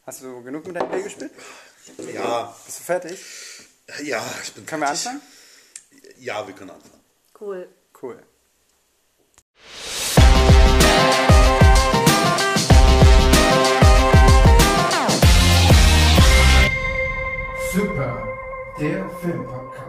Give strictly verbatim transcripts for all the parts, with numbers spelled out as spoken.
Hast du genug mit deinem Bier gespielt? Ja. Bist du fertig? Ja, ich bin Können wir fertig. anfangen? Ja, wir können anfangen. Cool. Cool. Super, der Filmpodcast.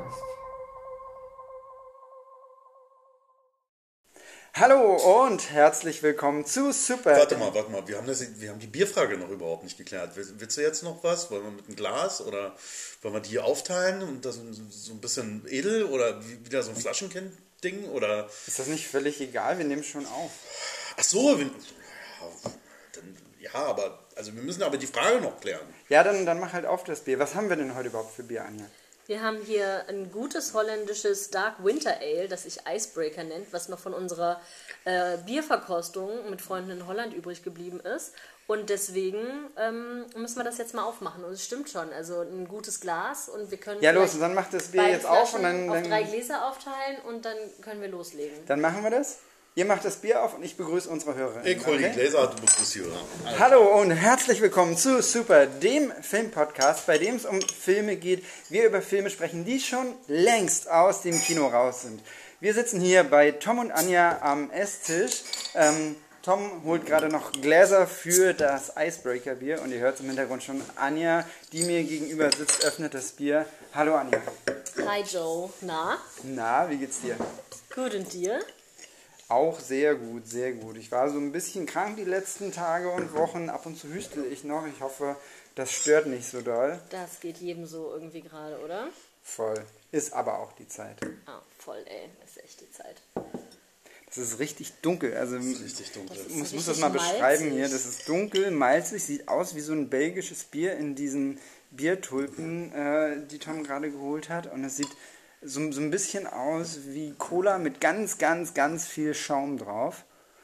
Hallo und herzlich willkommen zu Super. Warte mal, warte mal, wir haben, das, wir haben die Bierfrage noch überhaupt nicht geklärt. Willst du jetzt noch was? Wollen wir mit einem Glas oder wollen wir die aufteilen und das so ein bisschen edel oder wieder so ein Flaschenkind-Ding? Oder? Ist das nicht völlig egal? Wir nehmen schon auf. Ach so, wir, ja, dann, ja, aber also wir müssen aber die Frage noch klären. Ja, dann, dann mach halt auf das Bier. Was haben wir denn heute überhaupt für Bier, Anja? Wir haben hier ein gutes holländisches Dark Winter Ale, das sich Icebreaker nennt, was noch von unserer äh, Bierverkostung mit Freunden in Holland übrig geblieben ist. Und deswegen ähm, müssen wir das jetzt mal aufmachen. Und es stimmt schon, also ein gutes Glas und wir können Ja, los, und dann macht das Bier beide jetzt auf und Flaschen dann, auf drei dann, Gläser aufteilen und dann können wir loslegen. dann machen wir das. Ihr macht das Bier auf und ich begrüße unsere Hörer. Ich hol die Gläser, du begrüßt die Hörer. Also. Hallo und herzlich willkommen zu Super, dem Filmpodcast, bei dem es um Filme geht. Wir über Filme sprechen, die schon längst aus dem Kino raus sind. Wir sitzen hier bei Tom und Anja am Esstisch. Ähm, Tom holt gerade noch Gläser für das Icebreaker-Bier und ihr hört im Hintergrund schon Anja, die mir gegenüber sitzt, öffnet das Bier. Hallo Anja. Hi Joe, na? Na, wie geht's dir? Gut und dir? Auch sehr gut, sehr gut. Ich war so ein bisschen krank die letzten Tage und Wochen. Ab und zu hüstel ich noch. Ich hoffe, das stört nicht so doll. Das geht jedem so irgendwie gerade, oder? Voll. Ist aber auch die Zeit. Ah, voll ey, ist echt die Zeit. Das ist richtig dunkel. Also Das ist richtig dunkel. Das ich muss, ist muss das richtig mal beschreiben malzig. hier. Das ist dunkel, malzig, sieht aus wie so ein belgisches Bier in diesen Biertulpen, äh, die Tom gerade geholt hat. Und es sieht so, so ein bisschen aus wie Cola mit ganz, ganz, ganz viel Schaum drauf.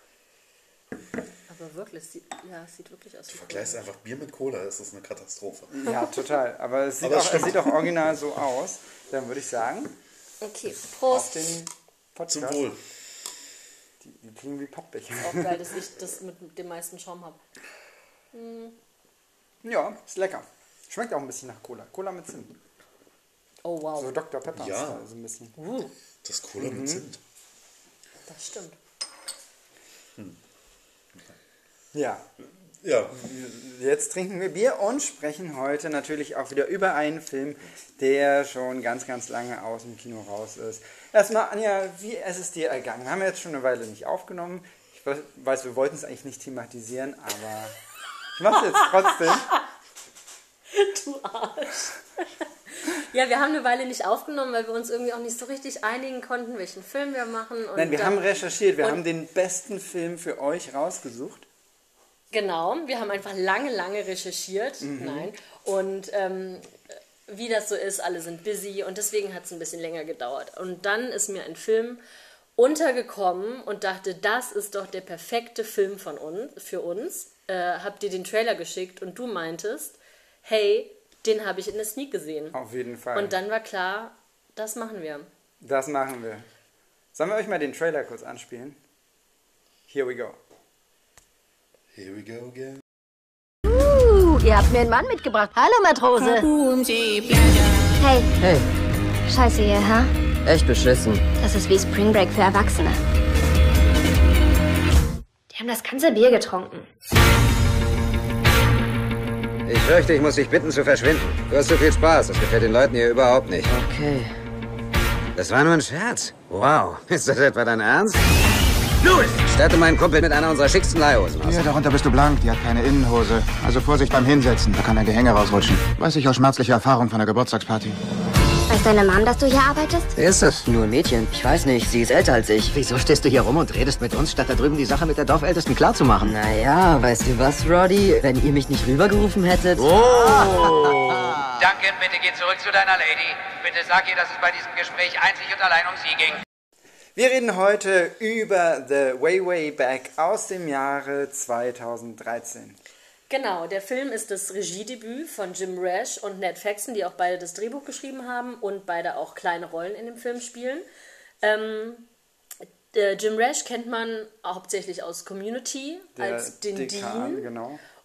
Aber wirklich, es sieht, ja, es sieht wirklich aus wie Vergleichst einfach Bier mit Cola, das ist eine Katastrophe. Ja, total. Aber es sieht, Aber es auch, es stimmt. sieht auch original so aus. Dann würde ich sagen, Okay, auf Prost. den Podcast. Zum Wohl. Die, die klingen wie Pappbecher. Auch geil, dass ich das mit dem meisten Schaum habe. Ja, ist lecker. Schmeckt auch ein bisschen nach Cola. Cola mit Zimt. Oh wow, So Doktor Pepper. Ja. So ein bisschen. uh, Das Cola mit Zimt. das stimmt. Ja, Ja, jetzt trinken wir Bier und sprechen heute natürlich auch wieder über einen Film, der schon ganz, ganz lange aus dem Kino raus ist. Erstmal, Anja, wie ist es dir ergangen? Wir haben jetzt schon eine Weile nicht aufgenommen. Ich weiß, weiß wir wollten es eigentlich nicht thematisieren, aber ich mache es jetzt trotzdem. Du Arsch. Ja, wir haben eine Weile nicht aufgenommen, weil wir uns irgendwie auch nicht so richtig einigen konnten, welchen Film wir machen. Und Nein, wir dann, haben recherchiert. Wir und- haben den besten Film für euch rausgesucht. Genau, wir haben einfach lange, lange recherchiert. Nein. Und ähm, wie das so ist, alle sind busy und deswegen hat es ein bisschen länger gedauert. Und dann ist mir ein Film untergekommen und dachte, das ist doch der perfekte Film von uns, für uns. Äh, hab dir den Trailer geschickt und du meintest, hey, den habe ich in der Sneak gesehen. Auf jeden Fall. Und dann war klar, das machen wir. Das machen wir. Sollen wir euch mal den Trailer kurz anspielen? Here we go. here we go again. Uh, ihr habt mir einen Mann mitgebracht. Hallo, Matrose. Hey. Hey, Scheiße hier, ha? echt beschissen. Das ist wie Spring Break für Erwachsene. Die haben das ganze Bier getrunken. Ich fürchte, ich muss dich bitten zu verschwinden. Du hast so viel Spaß, das gefällt den Leuten hier überhaupt nicht. Okay. Das war nur ein Scherz. Wow, ist das etwa dein Ernst? Los! Statte meinen Kumpel mit einer unserer schicksten Leihhosen aus. Ja, darunter bist du blank, die hat keine Innenhose. Also Vorsicht beim Hinsetzen, da kann dein Gehänge rausrutschen. Weiß ich aus schmerzlicher Erfahrung von der Geburtstagsparty. Weiß deine Mom, dass du hier arbeitest? Wer ist das? Nur ein Mädchen. Ich weiß nicht, sie ist älter als ich. Wieso stehst du hier rum und redest mit uns, statt da drüben die Sache mit der Dorfältesten klarzumachen? Naja, weißt du was, Roddy? Wenn ihr mich nicht rübergerufen hättet... Oh! Duncan, bitte geh zurück zu deiner Lady. Bitte sag ihr, dass es bei diesem Gespräch einzig und allein um sie ging. Wir reden heute über The Way Way Back aus dem Jahre zweitausenddreizehn. Genau, der Film ist das Regiedebüt von Jim Rash und Ned Faxon, die auch beide das Drehbuch geschrieben haben und beide auch kleine Rollen in dem Film spielen. Ähm, äh, Jim Rash kennt man hauptsächlich aus Community Der als den Dekan, Dean. genau.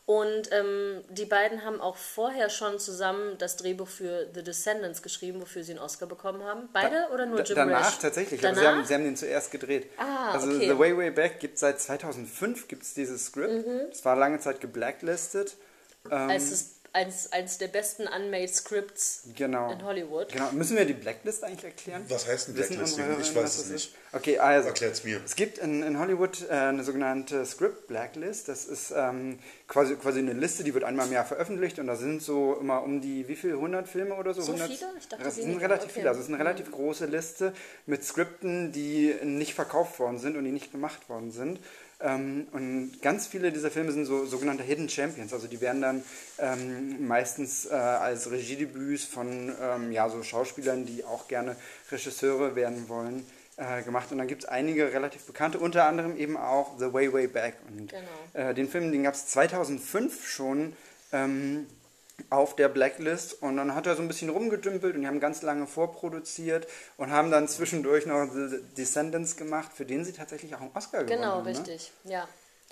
Und ähm, die beiden haben auch vorher schon zusammen das Drehbuch für The Descendants geschrieben, wofür sie einen Oscar bekommen haben. Beide Da, oder nur da, Jim Danach Rash? tatsächlich, Danach? aber sie haben, sie haben den zuerst gedreht. Ah, also okay. The Way Way Back gibt es seit zweitausendfünf, gibt es dieses Skript. Mhm. Es war lange Zeit geblacklistet. Ähm, Als es eins, eins der besten unmade Scripts genau. in Hollywood. Genau. Müssen wir die Blacklist eigentlich erklären? Was heißt ein Wissen Blacklisting? unsere Ich Hörerinnen, weiß was es das nicht. ist? Okay, also. Erklärt's mir. Es gibt in, in Hollywood äh, eine sogenannte Script Blacklist. Das ist ähm, quasi, quasi eine Liste, die wird einmal im Jahr veröffentlicht und da sind so immer um die, wie viel, hundert Filme oder so? So hundert, viele? Ich dachte, das sind weniger. relativ Okay. viele. Also es ist eine relativ große Liste mit Skripten, die nicht verkauft worden sind und die nicht gemacht worden sind. Ähm, und ganz viele dieser Filme sind so sogenannte Hidden Champions, also die werden dann ähm, meistens äh, als Regiedebüts von ähm, ja, so Schauspielern, die auch gerne Regisseure werden wollen, äh, gemacht. Und dann gibt es einige relativ bekannte, unter anderem eben auch The Way Way Back. Und Genau. äh, den Film, den gab es zweitausendfünf schon ähm, auf der Blacklist und dann hat er so ein bisschen rumgedümpelt und die haben ganz lange vorproduziert und haben dann zwischendurch noch The Descendants gemacht, für den sie tatsächlich auch einen Oscar gewonnen Genau, haben. richtig, ne? ja.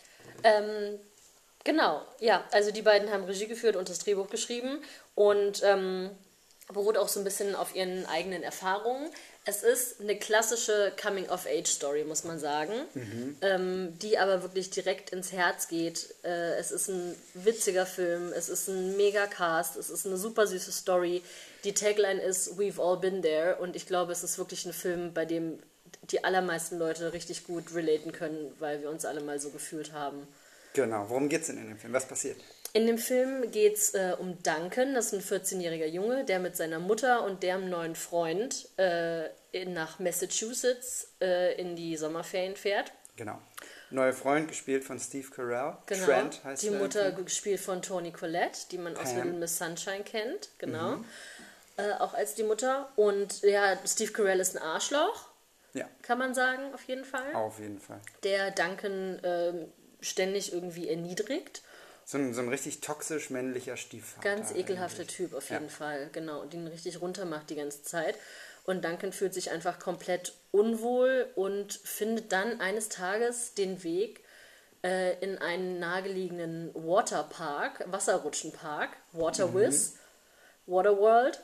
Ähm, genau, ja, also die beiden haben Regie geführt und das Drehbuch geschrieben und ähm, beruht auch so ein bisschen auf ihren eigenen Erfahrungen. Es ist eine klassische Coming-of-Age-Story, muss man sagen, Mhm. ähm, die aber wirklich direkt ins Herz geht. Äh, es ist ein witziger Film, es ist ein mega Cast, es ist eine super süße Story. Die Tagline ist We've all been there und ich glaube, es ist wirklich ein Film, bei dem die allermeisten Leute richtig gut relaten können, weil wir uns alle mal so gefühlt haben. Genau, worum geht's denn in dem Film? Was passiert? In dem Film geht es äh, um Duncan, das ist ein vierzehnjähriger Junge, der mit seiner Mutter und deren neuen Freund äh, in, nach Massachusetts äh, in die Sommerferien fährt. Genau. Neuer Freund, gespielt von Steve Carell. Genau. Trent heißt die er. Mutter gespielt von Toni Collette, die man aus Pam. Little Miss Sunshine kennt. Genau. Mhm. Äh, auch als die Mutter. Und ja, Steve Carell ist ein Arschloch, Ja, kann man sagen, auf jeden Fall. auf jeden Fall. Der Duncan ähm, ständig irgendwie erniedrigt. So ein, so ein richtig toxisch männlicher Stiefvater. Ganz ekelhafter eigentlich. Typ auf jeden Ja. Fall, genau. Und ihn richtig runtermacht die ganze Zeit. Und Duncan fühlt sich einfach komplett unwohl und findet dann eines Tages den Weg äh, in einen nahegelegenen Waterpark, Wasserrutschenpark, Waterwiz, mhm. Waterworld,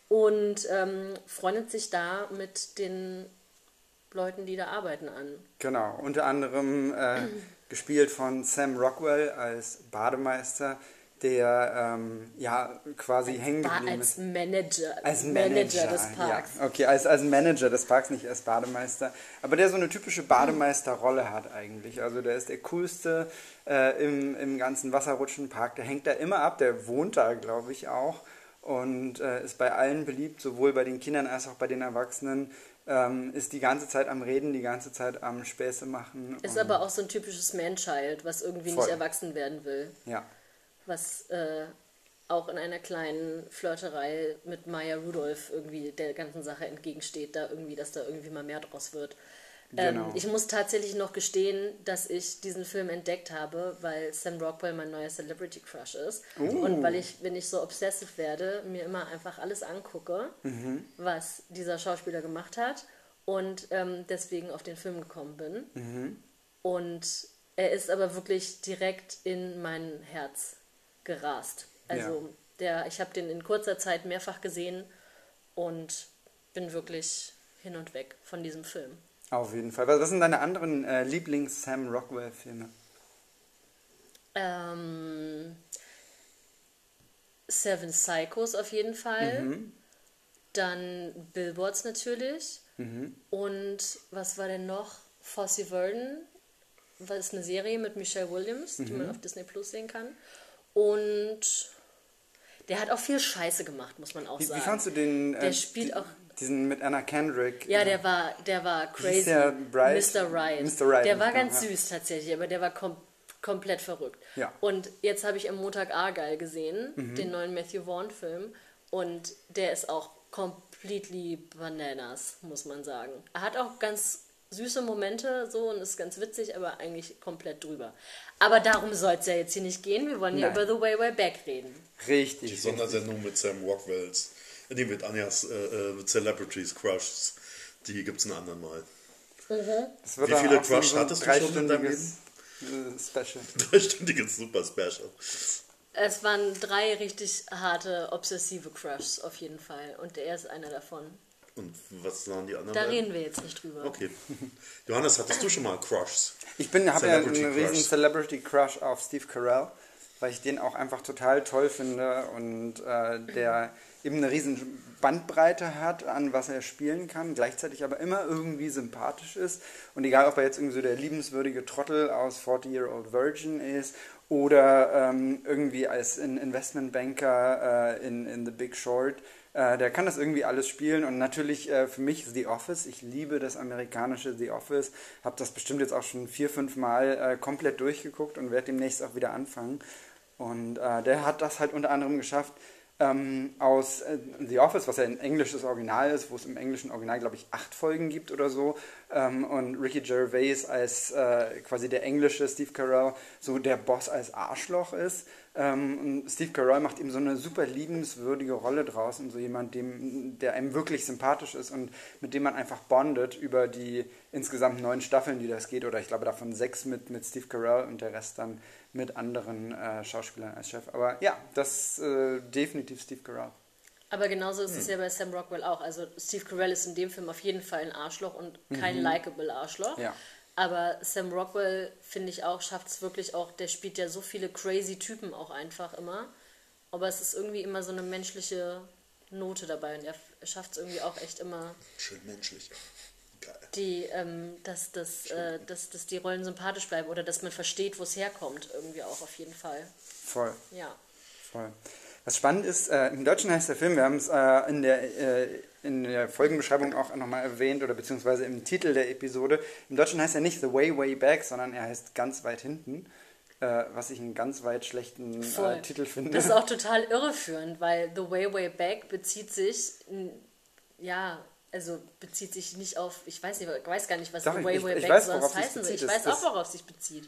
und ähm, freundet sich da mit den Leuten, die da arbeiten, an. Genau, unter anderem äh, gespielt von Sam Rockwell als Bademeister, der ähm, ja quasi hängen War geblieben als ist. Manager, Als Manager, des Parks. Ja, okay, als, als Manager des Parks, nicht als Bademeister. Aber der so eine typische Bademeisterrolle hat eigentlich. Also der ist der coolste äh, im, im ganzen Wasserrutschenpark. Der hängt da immer ab, der wohnt da, glaube ich, auch. Und äh, ist bei allen beliebt, sowohl bei den Kindern als auch bei den Erwachsenen. Ähm, ist die ganze Zeit am Reden, die ganze Zeit am Späße machen. Ist aber auch so ein typisches Man-Child, was irgendwie Voll. nicht erwachsen werden will. Ja. Was äh, auch in einer kleinen Flirterei mit Maya Rudolph irgendwie der ganzen Sache entgegensteht, da irgendwie, dass da irgendwie mal mehr draus wird. Genau. Ähm, ich muss tatsächlich noch gestehen, dass ich diesen Film entdeckt habe, weil Sam Rockwell mein neuer Celebrity Crush ist. Uh. Und weil ich, wenn ich so obsessive werde, mir immer einfach alles angucke, Mhm. was dieser Schauspieler gemacht hat und ähm, deswegen auf den Film gekommen bin. Mhm. Und er ist aber wirklich direkt in mein Herz gerast. Also Ja. der, ich habe den in kurzer Zeit mehrfach gesehen und bin wirklich hin und weg von diesem Film. Auf jeden Fall. Was was sind deine anderen äh, Lieblings-Sam Rockwell-Filme? Ähm, Seven Psychos auf jeden Fall. Mhm. Dann Billboards natürlich. Mhm. Und was war denn noch? Fosse Verdon. Das ist eine Serie mit Michelle Williams, die Mhm. man auf Disney Plus sehen kann. Und der hat auch viel Scheiße gemacht, muss man auch Wie, sagen. wie fandst du den? Der äh, spielt die, auch... Diesen mit Anna Kendrick. Ja, der war, der war Wie hieß crazy. der? Bright? Mister Right. Mister Right, Der war genau, ganz ja. süß tatsächlich, aber der war kom komplett verrückt. Ja. Und jetzt habe ich am Montag Argyle gesehen, Mhm. den neuen Matthew Vaughn-Film. Und der ist auch completely bananas, muss man sagen. Er hat auch ganz süße Momente so und ist ganz witzig, aber eigentlich komplett drüber. Aber darum soll es ja jetzt hier nicht gehen. Wir wollen ja Nein. über The Way Way Back reden. Richtig. Die Sondersendung mit Sam Rockwells. Nee, mit Anjas äh, äh, Celebrities Crushs. Die gibt es einen anderen Mal. Das wird Wie dann viele auch so Crush ein hattest du schon in deinem dreistündiges- Leben? Special. Dreistündiges Super-Special. Es waren drei richtig harte, obsessive Crushs auf jeden Fall. Und der ist einer davon. Und was waren die anderen? Da beiden? reden wir jetzt nicht drüber. Okay. Johannes, hattest du schon mal Crushs? Ich bin, habe ja einen Celebrity riesen Crush. Celebrity Crush auf Steve Carell, weil ich den auch einfach total toll finde und äh, der eben eine riesen Bandbreite hat, an was er spielen kann, gleichzeitig aber immer irgendwie sympathisch ist. Und egal, ob er jetzt irgendwie so der liebenswürdige Trottel aus forty-Year-Old Virgin ist oder ähm, irgendwie als in Investmentbanker äh, in, in The Big Short, äh, der kann das irgendwie alles spielen. Und natürlich äh, für mich The Office, ich liebe das amerikanische The Office, habe das bestimmt jetzt auch schon vier, fünf Mal äh, komplett durchgeguckt und werde demnächst auch wieder anfangen. Und äh, der hat das halt unter anderem geschafft, ähm, aus äh, The Office, was ja ein englisches Original ist, wo es im englischen Original, glaube ich, acht Folgen gibt oder so, ähm, und Ricky Gervais als äh, quasi der englische Steve Carell so der Boss als Arschloch ist. Ähm, und Steve Carell macht ihm so eine super liebenswürdige Rolle draus und so jemand, dem, der einem wirklich sympathisch ist und mit dem man einfach bondet über die insgesamt neun Staffeln, die das geht, oder ich glaube davon sechs mit, mit Steve Carell und der Rest dann mit anderen äh, Schauspielern als Chef. Aber ja, das äh, definitiv Steve Carell. Aber genauso ist es ja bei Sam Rockwell auch. Also Steve Carell ist in dem Film auf jeden Fall ein Arschloch und kein mhm. likable Arschloch. Ja. Aber Sam Rockwell, finde ich auch, schafft es wirklich auch, der spielt ja so viele crazy Typen auch einfach immer. Aber es ist irgendwie immer so eine menschliche Note dabei und er schafft es irgendwie auch echt immer. Schön menschlich. Geil. Die, ähm, dass, dass, äh, dass, dass die Rollen sympathisch bleiben oder dass man versteht, wo es herkommt, irgendwie auch auf jeden Fall. Voll. Ja. Voll. Was spannend ist, äh, im Deutschen heißt der Film, wir haben es äh, in, der, äh, in der Folgenbeschreibung auch nochmal erwähnt oder beziehungsweise im Titel der Episode, im Deutschen heißt er nicht The Way, Way Back, sondern er heißt Ganz weit hinten, äh, was ich einen ganz weit schlechten äh, Titel finde. Das ist auch total irreführend, weil The Way, Way Back bezieht sich, ja, also bezieht sich nicht auf, ich weiß nicht, ich weiß gar nicht, was Doch, The Way, ich, Way ich Back weiß, sonst heißen soll. Ich weiß das auch, worauf es sich bezieht.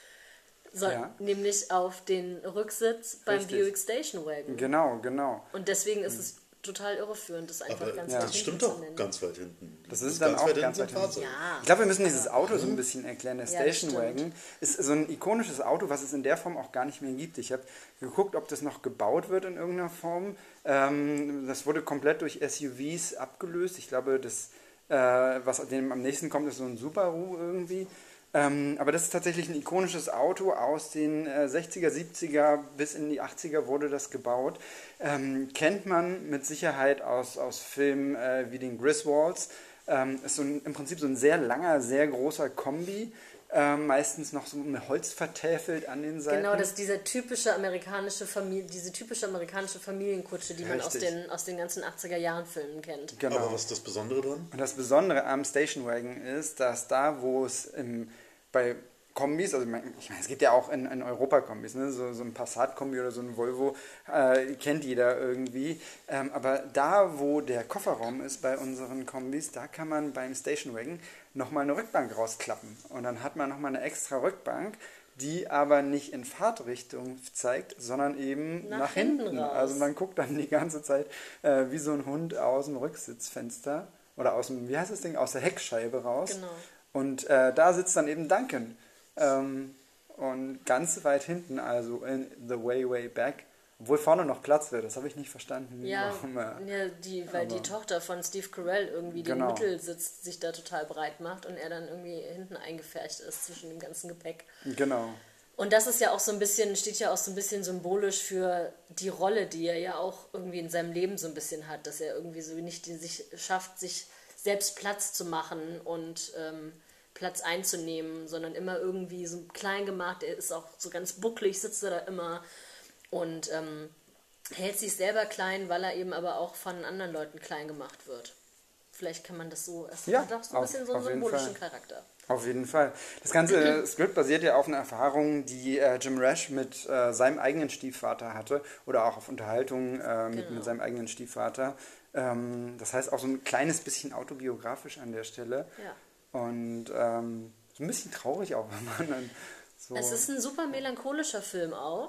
So, ja. Nämlich auf den Rücksitz beim Richtig. Buick Station Wagon. Genau, genau. Und deswegen ist es total irreführend, das einfach Aber ganz ja, weit das hinten stimmt zu doch nennen. ganz weit hinten. Das ist dann auch ganz weit hinten. Ja. Ich glaube, wir müssen dieses Auto so ein bisschen erklären. Der Ja, Station das Wagon ist so ein ikonisches Auto, was es in der Form auch gar nicht mehr gibt. Ich habe geguckt, ob das noch gebaut wird in irgendeiner Form. Ähm, das wurde komplett durch S U Vs abgelöst. Ich glaube, das, äh, was dem am nächsten kommt, ist so ein Subaru irgendwie. Ähm, aber das ist tatsächlich ein ikonisches Auto aus den äh, sechziger, siebziger bis in die achtziger wurde das gebaut. Ähm, kennt man mit Sicherheit aus, aus Filmen äh, wie den Griswolds. Ähm, ist so ein, im Prinzip so ein sehr langer, sehr großer Kombi. Ähm, meistens noch so mit Holz vertäfelt an den Seiten. Genau, das ist dieser typische amerikanische Familie, diese typische amerikanische Familienkutsche, die man aus den, aus den ganzen achtziger-Jahren-Filmen kennt. Genau. Aber was ist das Besondere dran? Und das Besondere am Station Wagon ist, dass da, wo es im, bei Kombis, also ich meine, es gibt ja auch in, in Europa-Kombis, ne? so, so ein Passat-Kombi oder so ein Volvo, äh, kennt jeder irgendwie. Ähm, aber da, wo der Kofferraum ist bei unseren Kombis, da kann man beim Station Wagon nochmal eine Rückbank rausklappen. Und dann hat man nochmal eine extra Rückbank, die aber nicht in Fahrtrichtung zeigt, sondern eben nach, nach hinten. hinten. Also man guckt dann die ganze Zeit äh, wie so ein Hund aus dem Rücksitzfenster oder aus dem, wie heißt das Ding, aus der Heckscheibe raus. Genau. Und äh, da sitzt dann eben Duncan. Ähm, und ganz weit hinten, also in The Way, Way Back, obwohl vorne noch Platz wäre, das habe ich nicht verstanden. Ja, warum, äh, ja die, weil die Tochter von Steve Carell irgendwie genau. den Mittelsitz sich da total breit macht und er dann irgendwie hinten eingefärcht ist zwischen dem ganzen Gepäck. Genau. Und das ist ja auch so ein bisschen, steht ja auch so ein bisschen symbolisch für die Rolle, die er ja auch irgendwie in seinem Leben so ein bisschen hat, dass er irgendwie so nicht die, sich schafft, sich selbst Platz zu machen und ähm, Platz einzunehmen, sondern immer irgendwie so klein gemacht. Er ist auch so ganz bucklig, sitzt er da immer und ähm, hält sich selber klein, weil er eben aber auch von anderen Leuten klein gemacht wird. Vielleicht kann man das so, es ja, hat auch so ein auf, bisschen so einen symbolischen Charakter. Auf jeden Fall. Das ganze Skript basiert ja auf einer Erfahrung, die äh, Jim Rash mit äh, seinem eigenen Stiefvater hatte oder auch auf Unterhaltungen äh, mit, genau. mit seinem eigenen Stiefvater. Ähm, das heißt auch so ein kleines bisschen autobiografisch an der Stelle. Ja. Und ähm, so ein bisschen traurig auch, wenn man dann so... Es ist ein super melancholischer Film auch,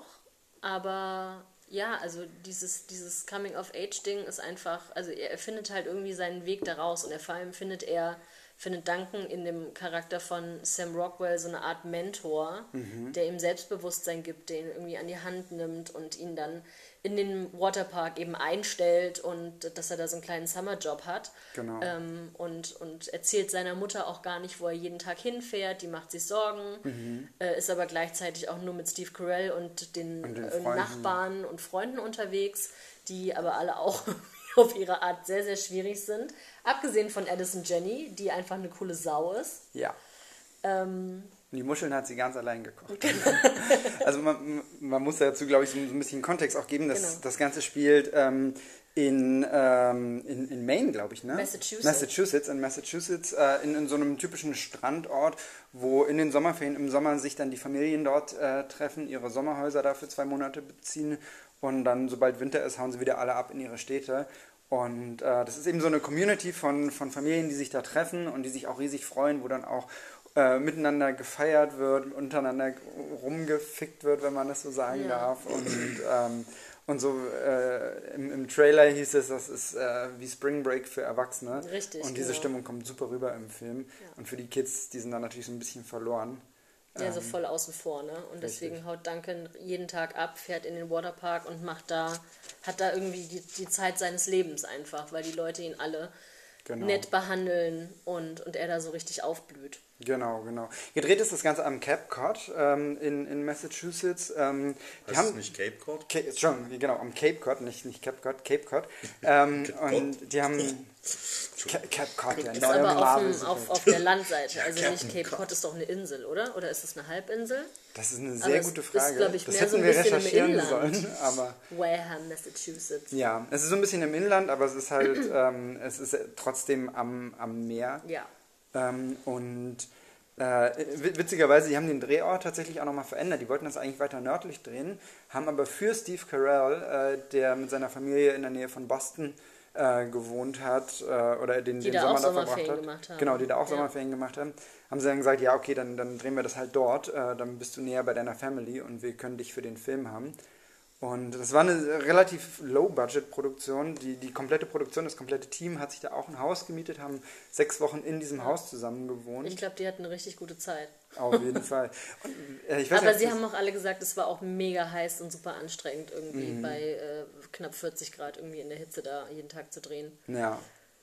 aber ja, also dieses, dieses Coming-of-Age-Ding ist einfach, also er findet halt irgendwie seinen Weg da raus und vor allem findet er findet Duncan in dem Charakter von Sam Rockwell so eine Art Mentor, mhm. der ihm Selbstbewusstsein gibt, der ihn irgendwie an die Hand nimmt und ihn dann in den Waterpark eben einstellt und dass er da so einen kleinen Summerjob hat. Genau. Ähm, und, und erzählt seiner Mutter auch gar nicht, wo er jeden Tag hinfährt, die macht sich Sorgen, mhm. äh, ist aber gleichzeitig auch nur mit Steve Carell und den, und den äh, Nachbarn und Freunden unterwegs, die aber alle auch auf ihre Art sehr, sehr schwierig sind. Abgesehen von Addison Jenny, die einfach eine coole Sau ist. Ja. Ähm, Und die Muscheln hat sie ganz allein gekocht. Also man, man muss dazu, glaube ich, so ein bisschen Kontext auch geben. Dass genau. Das Ganze spielt ähm, in, ähm, in, in Maine, glaube ich, ne? Massachusetts. Massachusetts, in Massachusetts, äh, in, in so einem typischen Strandort, wo in den Sommerferien im Sommer sich dann die Familien dort äh, treffen, ihre Sommerhäuser da für zwei Monate beziehen und dann, sobald Winter ist, hauen sie wieder alle ab in ihre Städte. Und äh, das ist eben so eine Community von, von Familien, die sich da treffen und die sich auch riesig freuen, wo dann auch äh, miteinander gefeiert wird, untereinander rumgefickt wird, wenn man das so sagen ja. darf. Und, ähm, und so äh, im, im Trailer hieß es, das ist äh, wie Spring Break für Erwachsene. Richtig, und diese genau. Stimmung kommt super rüber im Film. Ja. Und für die Kids, die sind dann natürlich so ein bisschen verloren. Ja, so voll außen vor, ne? Und deswegen richtig. haut Duncan jeden Tag ab, fährt in den Waterpark und macht da, hat da irgendwie die, die Zeit seines Lebens einfach, weil die Leute ihn alle genau. nett behandeln und, und er da so richtig aufblüht. Genau, genau. Gedreht ist das Ganze am Cape Cod ähm, in, in Massachusetts. Ähm, heißt haben, es nicht Cape Cod? Ca- schon, genau, am Cape Cod, nicht, nicht Cape Cod, Cape Cod. Ähm, Cape und Cod? Die haben... Cape Cod, ja. Ist aber auf, dem, auf, auf der Landseite, also ja, nicht Cape Cod ist doch eine Insel, oder? Oder ist das eine Halbinsel? Das ist eine sehr aber gute Frage. Ist, ich, das mehr hätten so ein wir bisschen recherchieren im Inland. sollen, aber... Wareham, Massachusetts. Ja, es ist so ein bisschen im Inland, aber es ist halt, ähm, es ist trotzdem am, am Meer. Ja. Ähm, und äh, witzigerweise, die haben den Drehort tatsächlich auch nochmal verändert. Die wollten das eigentlich weiter nördlich drehen, haben aber für Steve Carell, äh, der mit seiner Familie in der Nähe von Boston äh, gewohnt hat, äh, oder den, die den da Sommer auch da verbracht hat. Gemacht haben. Genau, die da auch ja. Sommerferien gemacht haben. Haben sie dann gesagt, ja okay, dann, dann drehen wir das halt dort, äh, dann bist du näher bei deiner Family und wir können dich für den Film haben. Und das war eine relativ Low-Budget-Produktion. Die, die komplette Produktion, das komplette Team hat sich da auch ein Haus gemietet, haben sechs Wochen in diesem ja. Haus zusammen gewohnt. Ich glaube, die hatten eine richtig gute Zeit. Auf jeden Fall. Und, äh, ich weiß Aber nicht, sie haben auch alle gesagt, es war auch mega heiß und super anstrengend, irgendwie mhm. bei äh, knapp vierzig Grad irgendwie in der Hitze da jeden Tag zu drehen. Ja,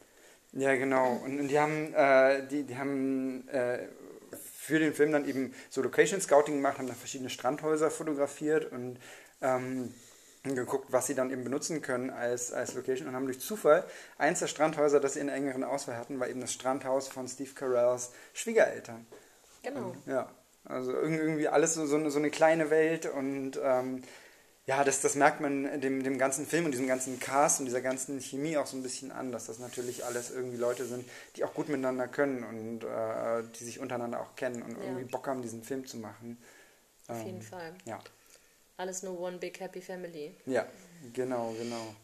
ja genau. Und, und die haben, äh, die, die haben äh, für den Film dann eben so Location-Scouting gemacht, haben dann verschiedene Strandhäuser fotografiert und Ähm, geguckt, was sie dann eben benutzen können als, als Location und haben durch Zufall eins der Strandhäuser, das sie in der engeren Auswahl hatten, war eben das Strandhaus von Steve Carells Schwiegereltern. Genau. Und, ja, also irgendwie alles so, so, eine, so eine kleine Welt und ähm, ja, das, das merkt man dem, dem ganzen Film und diesem ganzen Cast und dieser ganzen Chemie auch so ein bisschen an, dass das natürlich alles irgendwie Leute sind, die auch gut miteinander können und äh, die sich untereinander auch kennen und ja. irgendwie Bock haben, diesen Film zu machen. Auf ähm, jeden Fall. Ja. Alles nur one big happy family. Ja, genau, genau.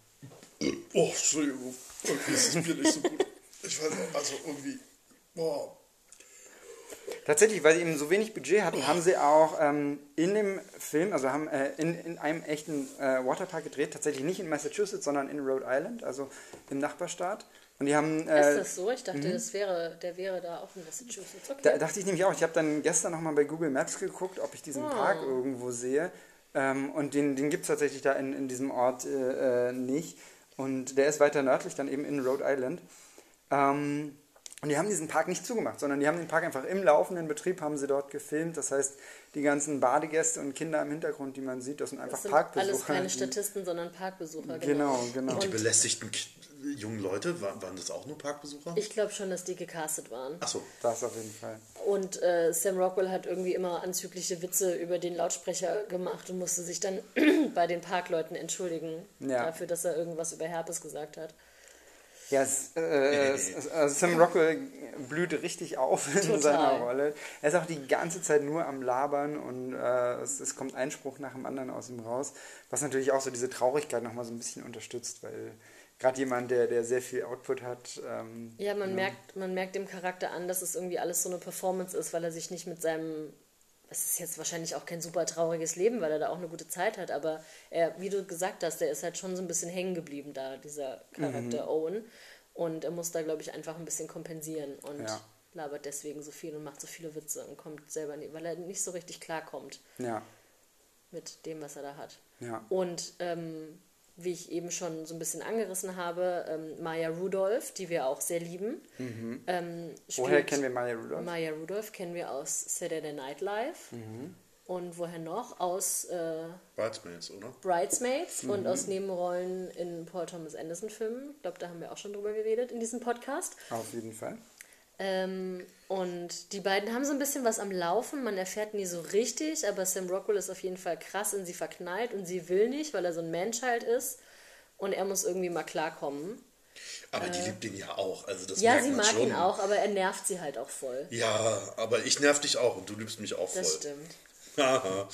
Oh, Entschuldigung. Irgendwie ist es mir nicht so gut. Ich weiß auch, also irgendwie, boah. Tatsächlich, weil sie eben so wenig Budget hatten, haben sie auch ähm, in dem Film, also haben äh, in, in einem echten äh, Waterpark gedreht, tatsächlich nicht in Massachusetts, sondern in Rhode Island, also im Nachbarstaat. Und die haben, äh, ist das so? Ich dachte, das wäre, der wäre da auch in Massachusetts. Okay. Da dachte ich nämlich auch, ich habe dann gestern nochmal bei Google Maps geguckt, ob ich diesen oh. Park irgendwo sehe. Ähm, und den, den gibt es tatsächlich da in, in diesem Ort äh, nicht. Und der ist weiter nördlich, dann eben in Rhode Island. Ähm, und die haben diesen Park nicht zugemacht, sondern die haben den Park einfach im laufenden Betrieb, haben sie dort gefilmt. Das heißt, die ganzen Badegäste und Kinder im Hintergrund, die man sieht, das sind einfach das sind Parkbesucher. alles keine Statisten, sondern Parkbesucher. Genau, genau. genau. Und die belästigten jungen Leute, waren, waren das auch nur Parkbesucher? Ich glaube schon, dass die gecastet waren. Ach so. Das auf jeden Fall. Und äh, Sam Rockwell hat irgendwie immer anzügliche Witze über den Lautsprecher gemacht und musste sich dann bei den Parkleuten entschuldigen ja. dafür, dass er irgendwas über Herpes gesagt hat. Ja, es, äh, es, also Sam Rockwell blüht richtig auf in Total. seiner Rolle. Er ist auch die ganze Zeit nur am Labern und äh, es, es kommt ein Spruch nach dem anderen aus ihm raus, was natürlich auch so diese Traurigkeit nochmal so ein bisschen unterstützt, weil gerade jemand, der, der sehr viel Output hat. Ähm, ja, man, ja. Merkt, man merkt dem Charakter an, dass es irgendwie alles so eine Performance ist, weil er sich nicht mit seinem, es ist jetzt wahrscheinlich auch kein super trauriges Leben, weil er da auch eine gute Zeit hat, aber er, wie du gesagt hast, der ist halt schon so ein bisschen hängen geblieben da, dieser Charakter mhm. Owen. Und er muss da, glaube ich, einfach ein bisschen kompensieren. Und ja. labert deswegen so viel und macht so viele Witze und kommt selber nicht, weil er nicht so richtig klarkommt Ja. mit dem, was er da hat. Ja. Und ähm, wie ich eben schon so ein bisschen angerissen habe, ähm, Maya Rudolph, die wir auch sehr lieben. Mhm. Ähm, Woher kennen wir Maya Rudolph? Maya Rudolph kennen wir aus Saturday Night Live. Mhm. Und woher noch? Aus äh, Bridesmaids, oder? Bridesmaids Mhm. und aus Nebenrollen in Paul Thomas Anderson Filmen. Ich glaube, da haben wir auch schon drüber geredet in diesem Podcast. Auf jeden Fall. Ähm, und die beiden haben so ein bisschen was am Laufen, man erfährt nie so richtig, aber Sam Rockwell ist auf jeden Fall krass in sie verknallt und sie will nicht, weil er so ein Man-Child ist und er muss irgendwie mal klarkommen. Aber Äh, die liebt ihn ja auch. Also das ja, merkt sie man mag schon. ihn auch, aber er nervt sie halt auch voll. Ja, aber ich nerv dich auch und du liebst mich auch voll. Das stimmt. Haha.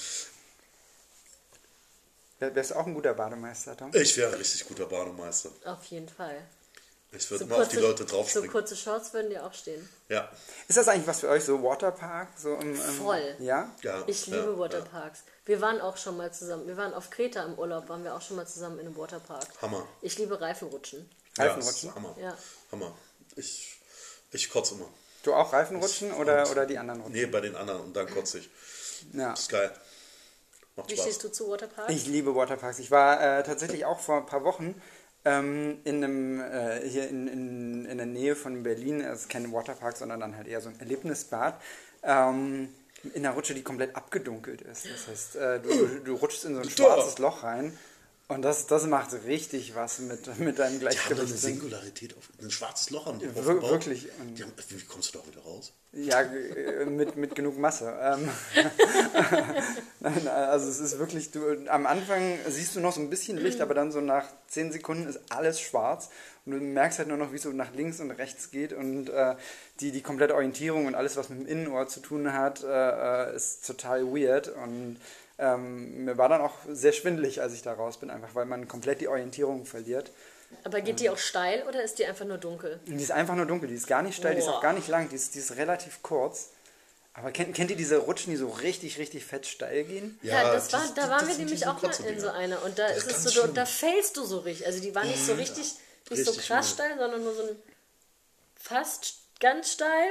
Wär- Wärst du auch ein guter Bademeister, Tom? Ich wäre ein richtig guter Bademeister. Auf jeden Fall. Ich würde So mal auf die kurze- Leute So draufspringen. kurze Shorts würden dir auch stehen. Ja. Ist das eigentlich was für euch, so Waterpark? So im, im, Voll. Ja? Ja, Ich ja, liebe Waterparks. Wir waren auch schon mal zusammen, wir waren auf Kreta im Urlaub, waren wir auch schon mal zusammen in einem Waterpark. Hammer. Ich liebe Reifenrutschen. Ja, Reifenrutschen? ist Hammer. Ja. Hammer. Ich, ich kotze immer. Du auch Reifenrutschen Ich- oder, und- oder die anderen Rutschen? Nee, bei den anderen und dann kotze ich. Ja. Das ist geil. Macht Wie Spaß. stehst du zu Waterparks? Ich liebe Waterparks. Ich war äh, tatsächlich auch vor ein paar Wochen ähm, in einem, äh, hier in, in, in der Nähe von Berlin, es ist kein Waterpark, sondern dann halt eher so ein Erlebnisbad, ähm, in einer Rutsche, die komplett abgedunkelt ist. Das heißt, äh, du, du rutschst in so ein schwarzes Loch rein und das, das macht richtig was mit, mit deinem Die haben da eine Gleichgewicht. Singularität, auf, ein schwarzes Loch am Ja, auf wir- dem Bauch. wirklich. Und- Die haben, wie kommst du da wieder raus? Ja, äh, mit, mit genug Masse. Ähm, Nein, also es ist wirklich, du, am Anfang siehst du noch so ein bisschen Licht, aber dann so nach zehn Sekunden ist alles schwarz und du merkst halt nur noch, wie es so nach links und rechts geht und äh, die, die komplette Orientierung und alles, was mit dem Innenohr zu tun hat, äh, ist total weird und ähm, mir war dann auch sehr schwindelig, als ich da raus bin, einfach weil man komplett die Orientierung verliert. Aber geht die auch steil oder ist die einfach nur dunkel? Und die ist einfach nur dunkel, die ist gar nicht steil, die ist Boah. auch gar nicht lang, die ist, die ist relativ kurz. Aber kennt, kennt ihr diese Rutschen, die so richtig, richtig fett steil gehen? Ja, das war, die- da die- waren das wir sind nämlich diese auch mal in Kotze-Dinger. so einer und da Das ist ist es ganz so, schlimm. da fällst du so richtig. Also die war nicht so richtig, nicht so Richtig krass übel. steil, sondern nur so ein fast ganz steil.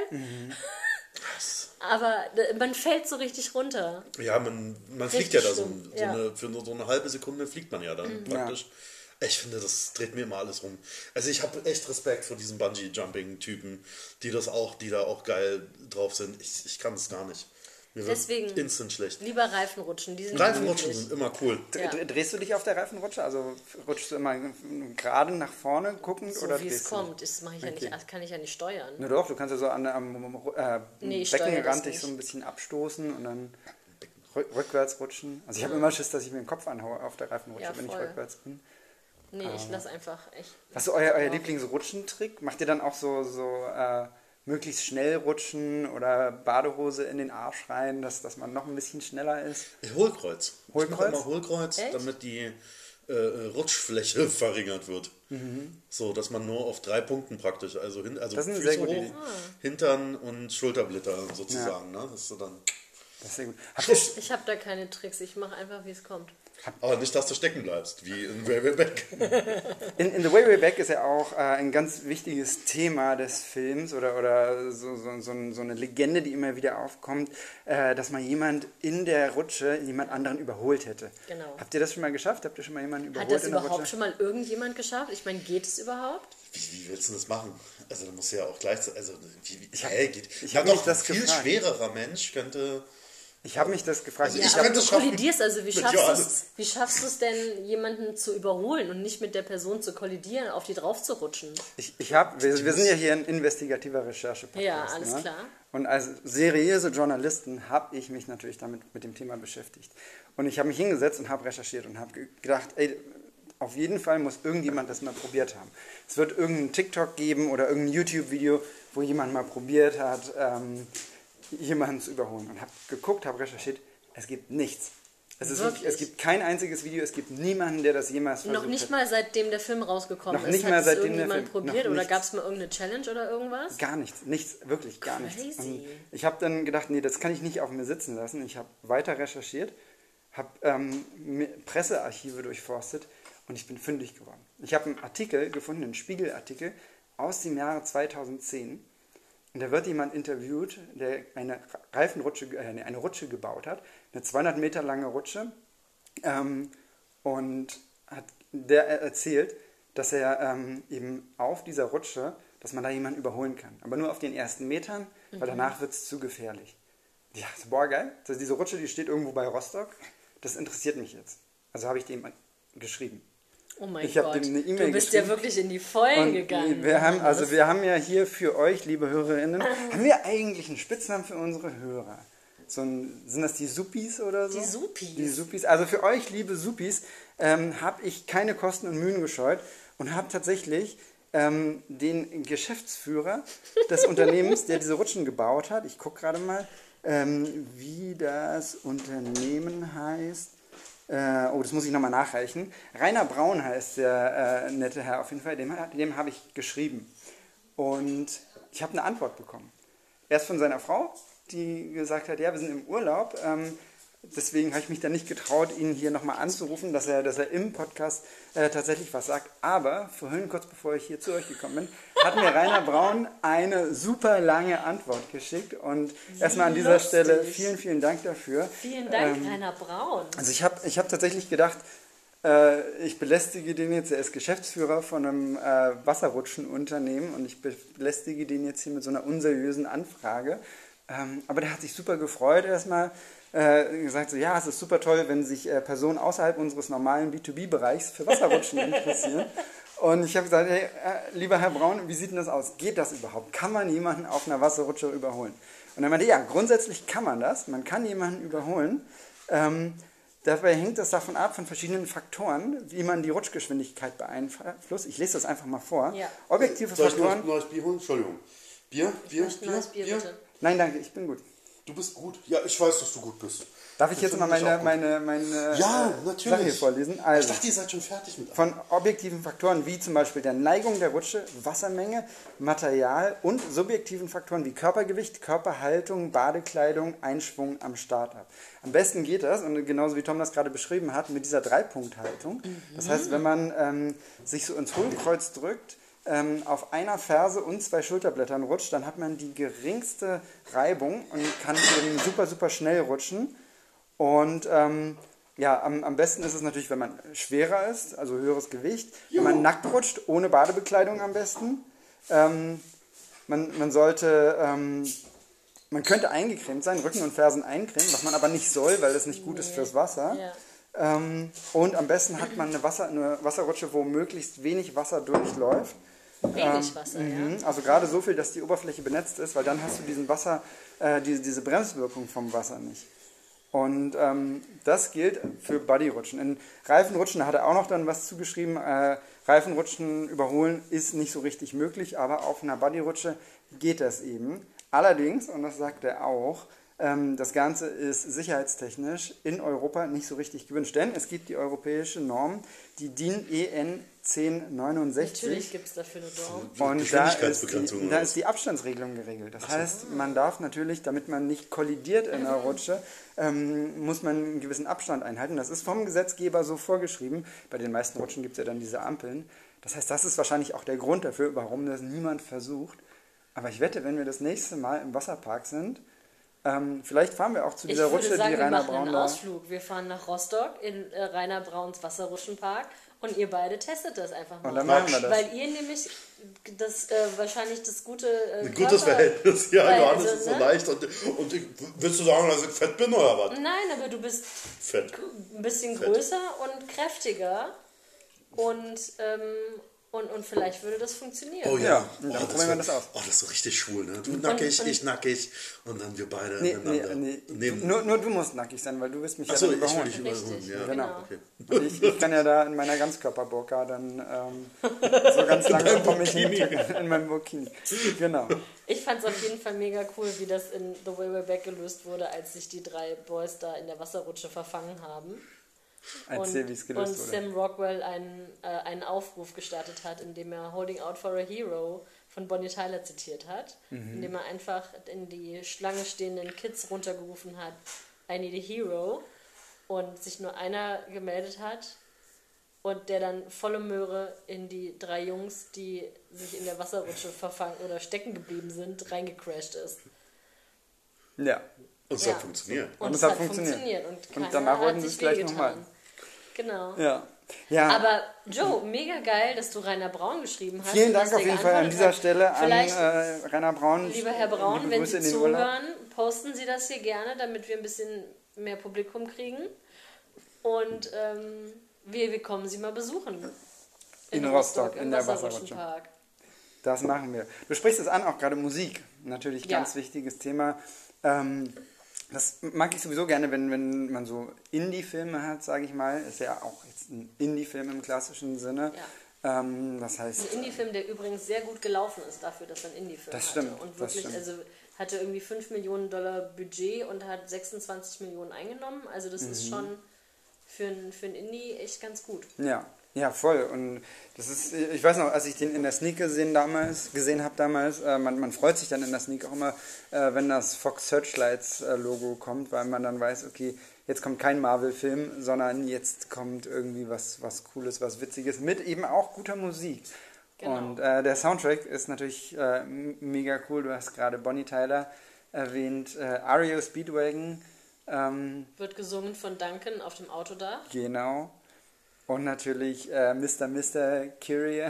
Aber da- man fällt so richtig runter. Ja, man, man fliegt Richtig ja da so, schlimm, so ja. eine, für nur so eine halbe Sekunde fliegt man ja dann praktisch. Ich finde, das dreht mir immer alles rum. Also ich habe echt Respekt vor diesen Bungee-Jumping-Typen, die das auch, die da auch geil drauf sind. Ich, ich kann es gar nicht. Mir wird Deswegen instant schlecht. lieber Reifenrutschen. Die sind Reifenrutschen gemütlich. sind immer cool. Dre- dre- Drehst du dich auf der Reifenrutsche? Also rutschst du immer gerade nach vorne guckend So oder wie es drehst du kommt. Das mache ich ja Okay. nicht, das kann ich ja nicht steuern. Na doch, du kannst ja so an, am äh, Nee, ich steuere das Beckenrand dich nicht. so ein bisschen abstoßen und dann rück, rückwärts rutschen. Also ich habe immer Schiss, dass ich mir den Kopf anhaue auf der Reifenrutsche, Ja, wenn ich voll. rückwärts bin. Nee, ich lasse einfach echt. Was ist euer, euer Lieblingsrutschentrick? Macht ihr dann auch so, so äh, möglichst schnell rutschen oder Badehose in den Arsch rein, dass, dass man noch ein bisschen schneller ist? Hohlkreuz. Ich mache Hohlkreuz? immer Hohlkreuz, Echt? damit die äh, Rutschfläche verringert wird. So, dass man nur auf drei Punkten praktisch, also, hin, also Das ist eine Füße sehr gute hoch, Idee. Hintern und Schulterblätter sozusagen. Ne? Das ist so dann, Das ist sehr gut. Habt ihr, Ich habe da keine Tricks. Ich mache einfach, wie es kommt. aber nicht, dass du stecken bleibst, wie in Way Way Back. In, in The Way Way Back ist ja auch äh, ein ganz wichtiges Thema des Films oder, oder so, so, so, ein- so eine Legende, die immer wieder aufkommt, äh, dass mal jemand in der Rutsche jemand anderen überholt hätte. Genau. Habt ihr das schon mal geschafft? Habt ihr schon mal jemanden überholt Hat das in der überhaupt Rutsche? schon mal irgendjemand geschafft? Ich meine, geht es überhaupt? Wie, wie willst du das machen? Also, da muss ja auch gleichzeitig, also, wie, wie Ich hab- hä, geht. ich Na hab mich doch, das ein viel gefragt. schwererer Mensch könnte. Ich habe mich das gefragt. Also ich ich Aber könnte du es schaffen. kollidierst, also wie Mit schaffst, Johannes. du's, wie schaffst du es denn, jemanden zu überholen und nicht mit der Person zu kollidieren, auf die drauf zu rutschen? Ich, ich hab, wir, wir sind ja hier ein investigativer Recherche-Podcast. Ja, alles ne? klar. Und als seriöse Journalisten habe ich mich natürlich damit mit dem Thema beschäftigt. Und ich habe mich hingesetzt und habe recherchiert und habe ge- gedacht, ey, auf jeden Fall muss irgendjemand das mal probiert haben. Es wird irgendeinen TikTok geben oder irgendein YouTube-Video, wo jemand mal probiert hat, ähm, jemanden zu überholen. Und habe geguckt, habe recherchiert, es gibt nichts. Es, ist wirklich, Wirklich? es gibt kein einziges Video, es gibt niemanden, der das jemals versucht Noch nicht hat. mal seitdem der Film rausgekommen Noch ist, nicht hat mal es seitdem der irgendjemand Film- probiert noch oder nichts. gab es mal irgendeine Challenge oder irgendwas? Gar nichts, nichts, wirklich gar nichts. Crazy. Und ich habe dann gedacht, nee, das kann ich nicht auf mir sitzen lassen. Ich habe weiter recherchiert, habe ähm, mir Pressearchive durchforstet und ich bin fündig geworden. Ich habe einen Artikel gefunden, einen Spiegelartikel aus dem Jahre zweitausendzehn, Und da wird jemand interviewt, der eine Reifenrutsche, äh, eine Rutsche gebaut hat, eine zweihundert Meter lange Rutsche. Ähm, und hat der erzählt, dass er ähm, eben auf dieser Rutsche, dass man da jemanden überholen kann. Aber nur auf den ersten Metern, mhm. weil danach wird es zu gefährlich. Ja, so, boah, geil. Also diese Rutsche, die steht irgendwo bei Rostock. Das interessiert mich jetzt. Also habe ich dem geschrieben. Oh mein ich Gott, dem eine E-Mail du bist geschrieben. ja wirklich in die Vollen Und gegangen. Wir haben, also wir haben ja hier für euch, liebe HörerInnen, haben wir eigentlich einen Spitznamen für unsere Hörer? So ein, sind das die Suppis oder so? Die Suppis. Die Suppis. Also für euch, liebe Suppis, ähm, habe ich keine Kosten und Mühen gescheut und habe tatsächlich ähm, den Geschäftsführer des Unternehmens, der diese Rutschen gebaut hat, ich gucke gerade mal, ähm, wie das Unternehmen heißt. Äh, oh, das muss ich nochmal nachreichen. Rainer Braun heißt der äh, nette Herr auf jeden Fall, dem, dem habe ich geschrieben. Und ich habe eine Antwort bekommen. Erst von seiner Frau, die gesagt hat, ja, wir sind im Urlaub. Ähm, deswegen habe ich mich dann nicht getraut, ihn hier nochmal anzurufen, dass er, dass er im Podcast äh, tatsächlich was sagt. Aber vorhin, kurz bevor ich hier zu euch gekommen bin, hat mir Rainer Braun eine super lange Antwort geschickt. Und Wie erstmal an dieser lustig. Stelle vielen, vielen Dank dafür. Vielen Dank, ähm, Rainer Braun. Also ich habe ich hab tatsächlich gedacht, äh, ich belästige den jetzt, er ist Geschäftsführer von einem äh, Wasserrutschenunternehmen und ich belästige den jetzt hier mit so einer unseriösen Anfrage. Ähm, aber der hat sich super gefreut erstmal, äh, gesagt so, ja, es ist super toll, wenn sich äh, Personen außerhalb unseres normalen B zwei B-Bereichs für Wasserrutschen interessieren. Und ich habe gesagt, hey, äh, lieber Herr Braun, wie sieht denn das aus? Geht das überhaupt? Kann man jemanden auf einer Wasserrutsche überholen? Und er meinte, ja, grundsätzlich kann man das, man kann jemanden überholen. Ähm, dabei hängt es davon ab, von verschiedenen Faktoren, wie man die Rutschgeschwindigkeit beeinflusst. Ich lese das einfach mal vor. Ja. Objektive Soll ich Faktoren... ein neues Bier holen? Entschuldigung. Bier? Bier? Ich möchte ein neues Bier, Bier? bitte. Nein, danke, ich bin gut. Du bist gut? Ja, ich weiß, dass du gut bist. Darf ich Das jetzt mal finde ich meine, auch gut. meine, meine Ja, äh, natürlich. Sache hier vorlesen? Also, ich dachte, ihr seid schon fertig mit von objektiven Faktoren wie zum Beispiel der Neigung der Rutsche, Wassermenge, Material und subjektiven Faktoren wie Körpergewicht, Körperhaltung, Badekleidung, Einschwung am Start ab. Am besten geht das, und genauso wie Tom das gerade beschrieben hat, mit dieser Dreipunkthaltung. Mhm. Das heißt, wenn man ähm, sich so ins Hohlkreuz drückt, ähm, auf einer Ferse und zwei Schulterblättern rutscht, dann hat man die geringste Reibung und kann eben super, super schnell rutschen. Und ähm, ja, am, am besten ist es natürlich, wenn man schwerer ist, also höheres Gewicht. Wenn man nackt rutscht, ohne Badebekleidung am besten. Ähm, man, man sollte, ähm, man könnte eingecremt sein, Rücken und Fersen eincremen, was man aber nicht soll, weil das nicht gut ist fürs Wasser. Ja. Ähm, und am besten hat man eine, Wasser, eine Wasserrutsche, wo möglichst wenig Wasser durchläuft. Wenig Wasser, ähm, ja. Also gerade so viel, dass die Oberfläche benetzt ist, weil dann hast du diesen Wasser, äh, diese, diese Bremswirkung vom Wasser nicht. Und ähm, das gilt für Bodyrutschen. In Reifenrutschen, da hat er auch noch dann was zugeschrieben, äh, Reifenrutschen überholen ist nicht so richtig möglich, aber auf einer Bodyrutsche geht das eben. Allerdings, und das sagt er auch, ähm, das Ganze ist sicherheitstechnisch in Europa nicht so richtig gewünscht, denn es gibt die europäische Norm, die D I N E N zehn neunundsechzig. Natürlich gibt es dafür eine Norm. Und da ist, die, da ist die Abstandsregelung geregelt. Das heißt, man darf natürlich, damit man nicht kollidiert in der Rutsche, ähm, muss man einen gewissen Abstand einhalten. Das ist vom Gesetzgeber so vorgeschrieben. Bei den meisten Rutschen gibt es ja dann diese Ampeln. Das heißt, das ist wahrscheinlich auch der Grund dafür, warum das niemand versucht. Aber ich wette, wenn wir das nächste Mal im Wasserpark sind, ähm, vielleicht fahren wir auch zu dieser ich würde Rutsche, sagen, die Rainer wir machen Braun einen da... Ausflug. Wir fahren nach Rostock in äh, Rainer Brauns Wasserrutschenpark und ihr beide testet das einfach mal. Und dann machen wir das. Weil ihr nämlich das äh, wahrscheinlich das gute äh, Ein gutes Körper- Verhältnis. Ja, Weil, Johannes also, ist so ne? leicht. Und, und ich, willst du sagen, dass ich fett bin oder was? Nein, aber du bist Fett. ein bisschen Fett. größer und kräftiger und, ähm, und, und vielleicht würde das funktionieren. Oh ja, Ja, oh, dann das probieren wir wär- das aus. Oh, das ist so richtig schwul, ne? Du nackig, und- ich nackig und dann wir beide Nee, nee, miteinander. nee. Neben- Nur, nur du musst nackig sein, weil du wirst mich Achso, ja ich dann will überholen. dich überholen. Richtig, Ja, Genau. Okay. Und ich, ich kann ja da in meiner Ganzkörperburka dann ähm, so ganz langsam komme ich Burkini. in, in meinem Burkini. Genau. Ich fand es auf jeden Fall mega cool, wie das in The Way Way Back gelöst wurde, als sich die drei Boys da in der Wasserrutsche verfangen haben. Erzähl, und, wie es gelöst und wurde. Sam Rockwell einen, äh, einen Aufruf gestartet hat, in dem er Holding Out for a Hero von Bonnie Tyler zitiert hat, Mhm. in dem er einfach in die Schlange stehenden Kids runtergerufen hat, I need a hero, und sich nur einer gemeldet hat und der dann volle Möhre in die drei Jungs, die sich in der Wasserrutsche verfangen oder stecken geblieben sind, reingecrashed ist. Ja. Und es Ja. hat funktioniert. Und, Und es es hat hat funktioniert. funktioniert. Und, Und keiner danach wollten hat sie sich es gleich wehgetan. nochmal. Genau. Ja. ja. Aber Joe, mega geil, dass du Rainer Braun geschrieben hast. Vielen und Dank dass auf der jeden Fall an geantwortet dieser hat. Stelle an Vielleicht, äh, Rainer Braun. lieber Herr Braun, Liebe wenn Grüße Sie in den Urlaub. zuhören, posten Sie das hier gerne, damit wir ein bisschen mehr Publikum kriegen. Und ähm, wir, wir kommen Sie mal besuchen. In Rostock, im in der Wasserrutschenpark. Das machen wir. Du sprichst es an, auch gerade Musik. Natürlich Ja. ganz wichtiges Thema. Ähm, das mag ich sowieso gerne, wenn, wenn man so Indie-Filme hat, sage ich mal. Ist ja auch jetzt ein Indie-Film im klassischen Sinne. Ja. Ähm, das heißt, Ein Indie-Film, der übrigens sehr gut gelaufen ist dafür, dass er ein Indie-Film Das hatte. stimmt, Und das wirklich, stimmt. also hatte irgendwie fünf Millionen Dollar Budget und hat sechsundzwanzig Millionen eingenommen. Also das ist Mhm. schon für ein, für ein Indie echt ganz gut. ja, ja, voll. Und das ist, ich weiß noch, als ich den in der Sneak gesehen damals, gesehen habe damals, äh, man, man freut sich dann in der Sneak auch immer, äh, wenn das Fox Searchlights äh, Logo kommt, weil man dann weiß, okay, jetzt kommt kein Marvel-Film, sondern jetzt kommt irgendwie was, was Cooles, was Witziges mit eben auch guter Musik. Genau. Und äh, der Soundtrack ist natürlich äh, m- mega cool. Du hast gerade Bonnie Tyler erwähnt, äh, R E O Speedwagon, ähm, Wird gesungen von Duncan auf dem Autodach. genau. Und natürlich äh, Mister Mister Kyrie.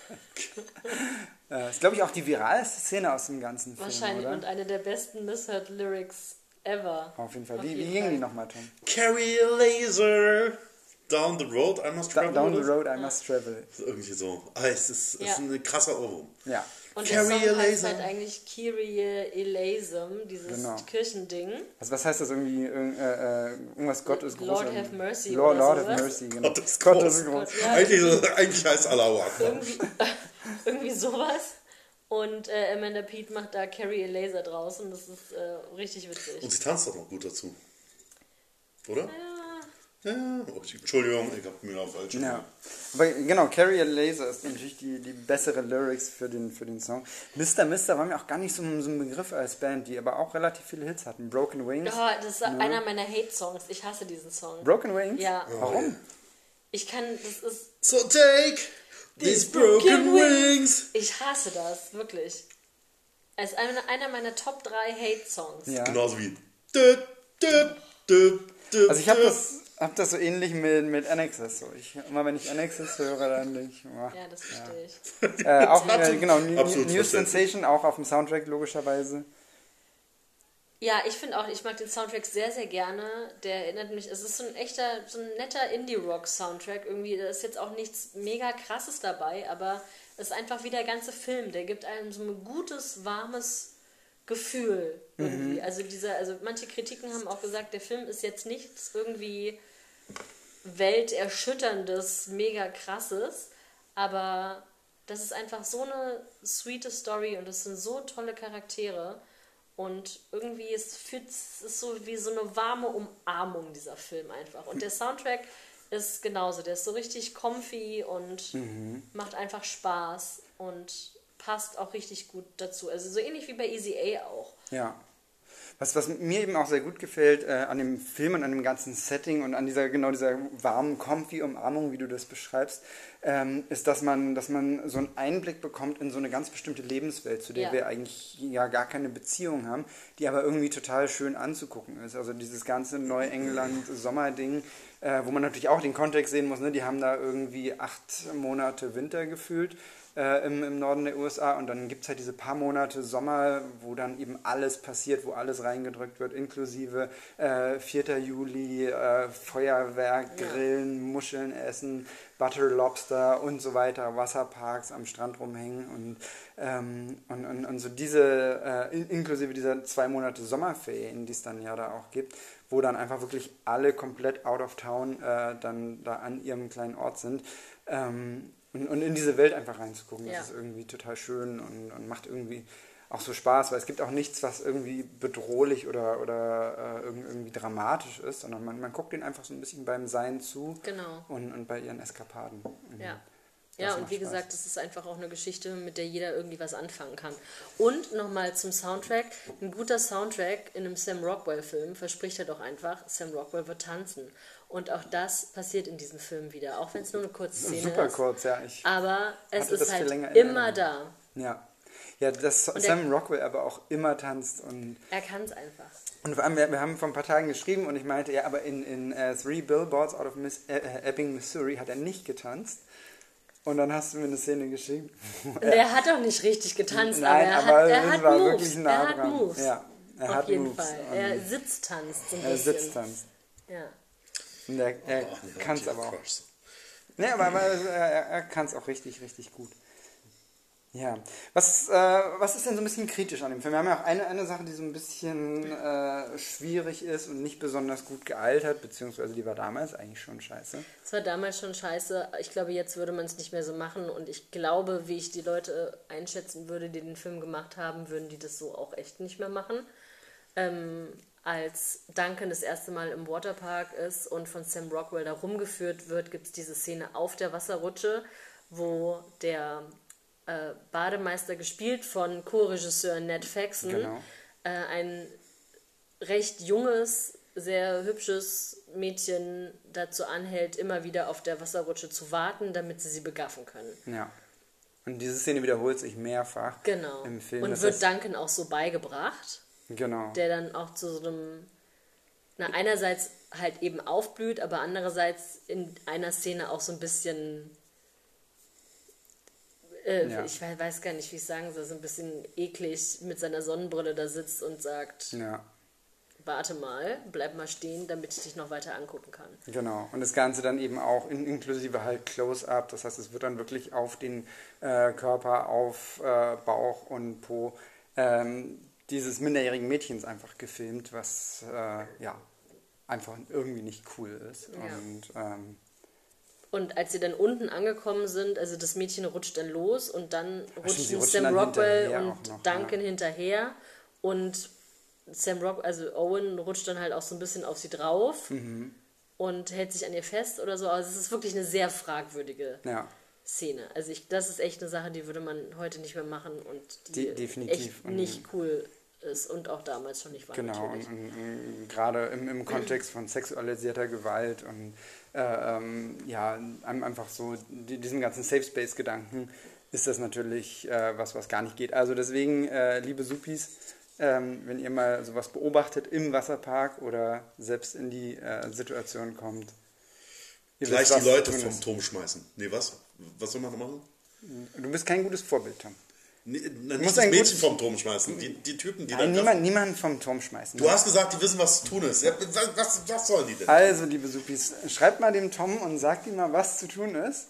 äh, ist, glaube ich, auch die viralste Szene aus dem ganzen Film, Wahrscheinlich. oder? Und eine der besten Misheard Lyrics ever. Auf jeden Fall. Auf Wie, wie jeden ging Fall. die nochmal, Tom? Carry a laser down the road, I must Da, travel. down the oder? road I must travel. Irgendwie so. Ah, es ist, es Ja. ist ein krasser Ohrwurm. Ja. Und der Carry Song a heißt laser. halt eigentlich Kyrie eleison, dieses Genau. Kirchending. Also was heißt das irgendwie? Irg- äh, äh, irgendwas Gott ist groß. Lord irgendwie. have mercy Lord, oder Lord sowas. have mercy, genau. Gott ist Gott groß. ist groß. Ja, Eigentlich, eigentlich heißt Allahu Akbar. irgendwie, irgendwie sowas. Und äh, Amanda Peet macht da Carrie a Laser draus und das ist äh, richtig witzig. Und sie tanzt doch noch gut dazu. Oder? Ja. Oh, Entschuldigung, ich habe mir auf falsch. Ja. Aber genau, Carry a Laser ist natürlich die, die bessere Lyrics für den, für den Song. Mister Mister war mir auch gar nicht so, ein- so ein Begriff als Band, die aber auch relativ viele Hits hatten. Broken Wings. Ja, das ist einer meiner Hate-Songs. Ich hasse diesen Song. Broken Wings? Ja. Warum? Ich kann, das ist... So take these broken wings. Ich hasse das, wirklich. Es ist einer, einer meiner Top drei Hate-Songs. Ja. Genauso wie. Dü, dü, dü, dü, Also ich habe dü. das, hab das so ähnlich mit, mit Annexes. So. Ich, immer wenn ich Annexes höre, dann denke ich, oh, Ja, das verstehe ich. Äh, auch äh, Absolut- genau, New, absolut News verständlich. Sensation, auch auf dem Soundtrack logischerweise. Ja, ich finde auch, ich mag den Soundtrack sehr, sehr gerne. Der erinnert mich, es ist so ein echter, so ein netter Indie-Rock-Soundtrack. Irgendwie, da ist jetzt auch nichts mega krasses dabei, aber es ist einfach wie der ganze Film. Der gibt einem so ein gutes, warmes Gefühl irgendwie. Mhm. Also dieser, also manche Kritiken haben auch gesagt, der Film ist jetzt nichts irgendwie welterschütterndes, mega krasses, aber das ist einfach so eine sweete Story und es sind so tolle Charaktere. Und irgendwie ist, fühlt, es ist so wie so eine warme Umarmung, dieser Film einfach. Und der Soundtrack ist genauso. Der ist so richtig comfy und macht einfach Spaß und passt auch richtig gut dazu. Also so ähnlich wie bei Easy A auch. Ja. Was, was mir eben auch sehr gut gefällt äh, an dem Film und an dem ganzen Setting und an dieser genau dieser warmen, comfy Umarmung, wie du das beschreibst, ähm, ist, dass man, dass man so einen Einblick bekommt in so eine ganz bestimmte Lebenswelt, zu der Ja. wir eigentlich ja gar keine Beziehung haben, die aber irgendwie total schön anzugucken ist. Also dieses ganze Neuengland-Sommerding, äh, wo man natürlich auch den Kontext sehen muss, ne? Die haben da irgendwie acht Monate Winter gefühlt. Äh, im, im Norden der U S A und dann gibt es halt diese paar Monate Sommer, wo dann eben alles passiert, wo alles reingedrückt wird, inklusive äh, vierter Juli, äh, Feuerwerk, Ja. Grillen, Muscheln essen, Butter Lobster und so weiter, Wasserparks am Strand rumhängen und, ähm, und, und, und so diese, äh, in, inklusive dieser zwei Monate Sommerferien, die es dann ja da auch gibt, wo dann einfach wirklich alle komplett out of town äh, dann da an ihrem kleinen Ort sind. Ähm, Und, und in diese Welt einfach reinzugucken, Ja. das ist irgendwie total schön und, und macht irgendwie auch so Spaß, weil es gibt auch nichts, was irgendwie bedrohlich oder, oder äh, irgendwie dramatisch ist, sondern man, man guckt ihnen einfach so ein bisschen beim Sein zu Genau. und, und bei ihren Eskapaden. Und Ja. Ja, Das und macht wie Spaß. gesagt, es ist einfach auch eine Geschichte, mit der jeder irgendwie was anfangen kann. Und nochmal zum Soundtrack. Ein guter Soundtrack in einem Sam Rockwell-Film verspricht halt auch einfach, Sam Rockwell wird tanzen. Und auch das passiert in diesem Film wieder, auch wenn es nur eine kurze Szene Super ist. kurz, ja. Ich Aber es hatte das ist viel halt länger in immer Erinnerung. da. Ja. Ja, dass Und Sam er- Rockwell aber auch immer tanzt und Er kann es einfach. Und vor allem, wir, wir haben vor ein paar Tagen geschrieben und ich meinte, ja, aber in, in uh, Three Billboards Out of Miss, äh, äh, Ebbing, Missouri hat er nicht getanzt. Und dann hast du mir eine Szene geschrieben. wo Und er hat auch nicht richtig getanzt, Nein, aber er aber hat, er es hat war Moves. wirklich nah Er hat dran. Moves. Ja, er Auf hat jeden Moves. Fall. Und Er sitztanzt so ein er bisschen. sitztanzt. Ja. Und er, er Ach, nee, kann es Jeff aber auch. Cross. Nee, aber, aber er, er kann es auch richtig, richtig gut. Ja. Was, äh, was ist denn so ein bisschen kritisch an dem Film? Wir haben ja auch eine, eine Sache, die so ein bisschen äh, schwierig ist und nicht besonders gut gealtert, beziehungsweise die war damals eigentlich schon scheiße. Es war damals schon scheiße. Ich glaube, jetzt würde man es nicht mehr so machen. Und ich glaube, wie ich die Leute einschätzen würde, die den Film gemacht haben, würden die das so auch echt nicht mehr machen. Ähm, als Duncan das erste Mal im Waterpark ist und von Sam Rockwell da rumgeführt wird, gibt es diese Szene auf der Wasserrutsche, wo der äh, Bademeister, gespielt von Co-Regisseur Ned Faxon, Genau. äh, ein recht junges, sehr hübsches Mädchen dazu anhält, immer wieder auf der Wasserrutsche zu warten, damit sie sie begaffen können. Ja. Und diese Szene wiederholt sich mehrfach Genau. im Film. Und Das wird heißt- Duncan auch so beigebracht, Genau. der dann auch zu so einem, na, einerseits halt eben aufblüht, aber andererseits in einer Szene auch so ein bisschen, äh, Ja. ich weiß, weiß gar nicht, wie ich sagen soll, so ein bisschen eklig mit seiner Sonnenbrille da sitzt und sagt, Ja, warte mal, bleib mal stehen, damit ich dich noch weiter angucken kann. genau. Und das Ganze dann eben auch in, inklusive halt Close-Up. Das heißt, es wird dann wirklich auf den äh, Körper, auf äh, Bauch und Po ähm, dieses minderjährigen Mädchens einfach gefilmt, was äh, ja einfach irgendwie nicht cool ist. Ja. Und ähm, Und als sie dann unten angekommen sind, also das Mädchen rutscht dann los und dann sie rutschen rutschen Sam dann Rockwell hinterher und auch noch, Duncan ja. hinterher und Sam Rock, also Owen rutscht dann halt auch so ein bisschen auf sie drauf Mhm. und hält sich an ihr fest oder so. Also es ist wirklich eine sehr fragwürdige ja, Szene. Also ich, das ist echt eine Sache, die würde man heute nicht mehr machen und die De- definitiv. echt Und- nicht cool ist und auch damals schon nicht war. genau. Und, natürlich. und, und gerade im, im Kontext von sexualisierter Gewalt und äh, ähm, ja, ein- einfach so die, diesem ganzen Safe Space-Gedanken ist das natürlich äh, was, was gar nicht geht. Also deswegen, äh, liebe Supis, ähm, wenn ihr mal sowas beobachtet im Wasserpark oder selbst in die äh, Situation kommt, ihr Gleich wisst, die was Leute zu tun vom ist. Turm schmeißen. Nee, was? Was soll man machen? Du bist kein gutes Vorbild, Tom. Nee, na, musst nicht das ein Mädchen gutes- vom Turm schmeißen. Die, die Typen, die Nein, da... niemand, niemanden vom Turm schmeißen. Du hast gesagt, die wissen, was zu tun ist. Ja, was, was, was sollen die denn? Also, liebe Supis, schreibt mal dem Tom und sagt ihm mal, was zu tun ist.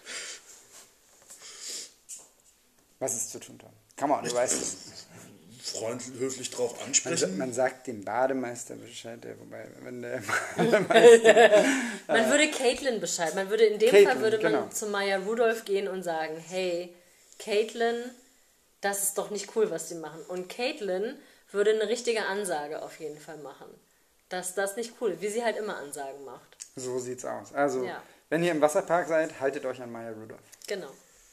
Was ist zu tun, Tom? Come on, du weißt es. Freundlich, höflich drauf Man, sa- ansprechen. man sagt dem Bademeister Bescheid, der, wobei, wenn der Man würde Caitlin Bescheid. Man würde in dem Caitlin, Fall würde man genau. zu Maya Rudolph gehen und sagen, hey, Caitlin, das ist doch nicht cool, was die machen. Und Caitlin würde eine richtige Ansage auf jeden Fall machen. Dass das nicht cool ist, wie sie halt immer Ansagen macht. So sieht's aus. Also, Ja. wenn ihr im Wasserpark seid, haltet euch an Maya Rudolph. Genau.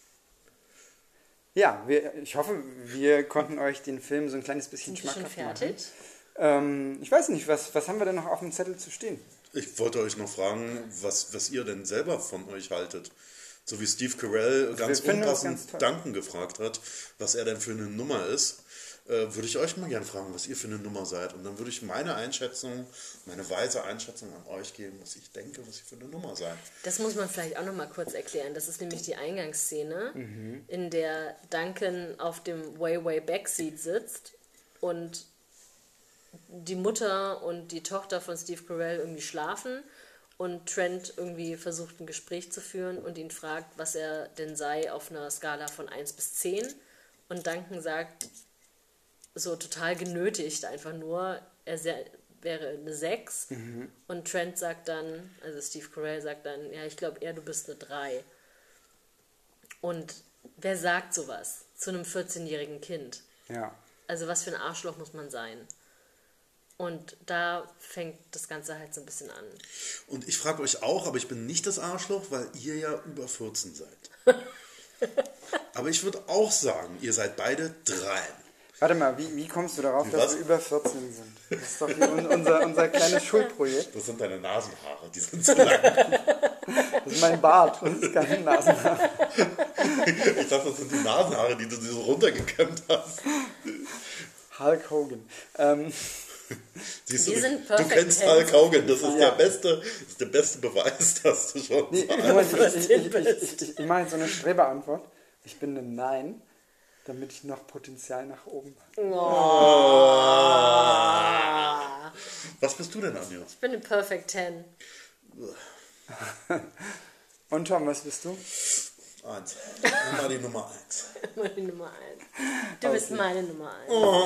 Ja, wir, ich hoffe, wir konnten euch den Film so ein kleines bisschen Sind wir schon schmackhaft fertig? machen. Ähm, ich weiß nicht, was, was haben wir denn noch auf dem Zettel zu stehen? Ich wollte euch noch fragen, was, was ihr denn selber von euch haltet. So wie Steve Carell ganz finden uns unpassend ganz toll. Duncan gefragt hat, was er denn für eine Nummer ist, äh, würde ich euch mal gerne fragen, was ihr für eine Nummer seid. Und dann würde ich meine Einschätzung, meine weise Einschätzung an euch geben, was ich denke, was ihr für eine Nummer seid. Das muss man vielleicht auch noch mal kurz erklären. Das ist nämlich die Eingangsszene, Mhm. in der Duncan auf dem Way-Way Backseat sitzt und die Mutter und die Tochter von Steve Carell irgendwie schlafen und Trent irgendwie versucht, ein Gespräch zu führen und ihn fragt, was er denn sei auf einer Skala von eins bis zehn. Und Duncan sagt, so total genötigt einfach nur, er sehr, wäre eine sechs. Mhm. Und Trent sagt dann, also Steve Carell sagt dann, ja, ich glaube eher, du bist eine drei. Und wer sagt sowas zu einem vierzehnjährigen Kind? Ja. Also was für ein Arschloch muss man sein? Und da fängt das Ganze halt so ein bisschen an. Und ich frage euch auch, aber ich bin nicht das Arschloch, weil ihr ja über vierzehn seid. Aber ich würde auch sagen, ihr seid beide drei. Warte mal, wie, wie kommst du darauf, Wie, dass was? wir über vierzehn sind? Das ist doch hier un, unser, unser kleines Schulprojekt. Das sind deine Nasenhaare, die sind zu lang. Das ist mein Bart, das ist keine Nasenhaare. Ich dachte, das sind die Nasenhaare, die du dir so runtergekämmt hast. Hulk Hogan. Ähm, Siehst du, Die du, sind du perfect kennst hands. Hulk Hogan, das ist, Ja. der beste, das ist der beste Beweis, dass du schon nee, sagst. ich, ich, ich, ich, ich, ich, ich mache jetzt so eine Streberantwort. Ich bin ein Nein, damit ich noch Potenzial nach oben habe. Was bist du denn, Anja? Ich bin eine Perfect Ten. Und Tom, was bist du? Eins. Immer die Nummer eins. Meine Nummer eins. Du bist meine Nummer eins.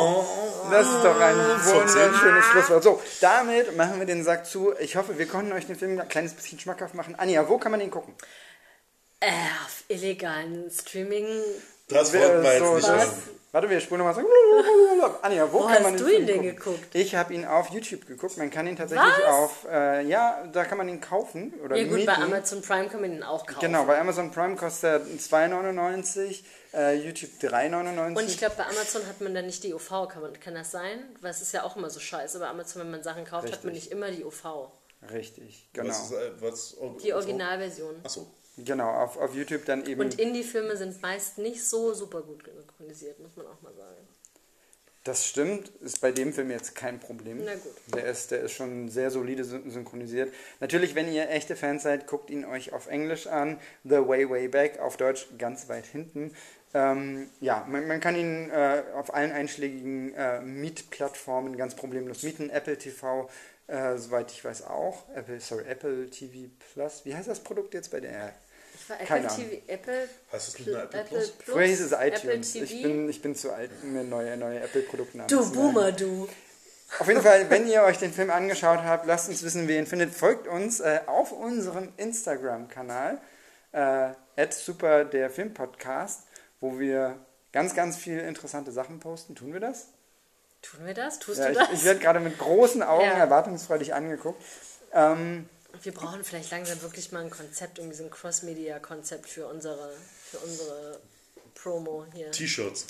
Das ist doch ein wunderschönes Schlusswort. So, damit machen wir den Sack zu. Ich hoffe, wir konnten euch den Film ein kleines bisschen schmackhaft machen. Anja, wo kann man den gucken? Äh, auf illegalen Streaming. Das wollten wir jetzt so, nicht das, hören. Warte, wir spulen nochmal so. Anja, wo Wo kann hast man den du Film ihn denn gucken? geguckt? Ich habe ihn auf YouTube geguckt. Man kann ihn tatsächlich Was? auf, äh, ja, da kann man ihn kaufen oder Ja gut, mieten. bei Amazon Prime kann man den auch kaufen. Genau, bei Amazon Prime kostet er zwei neunundneunzig, äh, YouTube drei neunundneunzig. Und ich glaube, bei Amazon hat man dann nicht die U V, kann, man, kann das sein? Weil es ist ja auch immer so scheiße. Bei Amazon, wenn man Sachen kauft, Richtig. hat man nicht immer die U V. Richtig, genau. Was ist, äh, was, oh, Die Originalversion. Achso. Genau, auf, auf YouTube dann eben. Und Indie-Filme sind meist nicht so super gut synchronisiert, muss man auch mal sagen. Das stimmt, ist bei dem Film jetzt kein Problem. Na gut. Der ist, der ist schon sehr solide syn- synchronisiert. Natürlich, wenn ihr echte Fans seid, guckt ihn euch auf Englisch an. The Way, Way Back, auf Deutsch ganz weit hinten. Ähm, ja, man, man kann ihn äh, auf allen einschlägigen äh, Mietplattformen ganz problemlos mieten. Apple T V, äh, soweit ich weiß auch. Apple, sorry, Apple T V Plus. Wie heißt das Produkt jetzt bei der? Ich war Keine Apple T V, Apple, Heißt es nicht mehr Apple Apple Plus? Plus, Früher hieß es Apple iTunes. T V. Ich bin, ich bin zu alt, mir neue, neue Apple-Produkte Du Boomer, du. Auf jeden Fall, wenn ihr euch den Film angeschaut habt, lasst uns wissen, wie ihr ihn findet. Folgt uns äh, auf unserem Instagram-Kanal, äh, at super der Filmpodcast, wo wir ganz, ganz viele interessante Sachen posten. Tun wir das? Tun wir das? Tust Ja, du ich, das? ich werde gerade mit großen Augen Ja. erwartungsfreudig angeguckt. Ähm, Wir brauchen vielleicht langsam wirklich mal ein Konzept, irgendwie so ein Cross-Media-Konzept für unsere, für unsere Promo hier. T-Shirts.